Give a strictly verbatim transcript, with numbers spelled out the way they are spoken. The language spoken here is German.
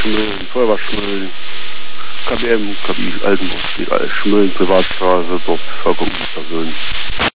Schmölln, Feuerwehr Schmölln, K B M, K B I Altenburg steht alles, Schmölln, Privatstraße, dort Verkommen Personen.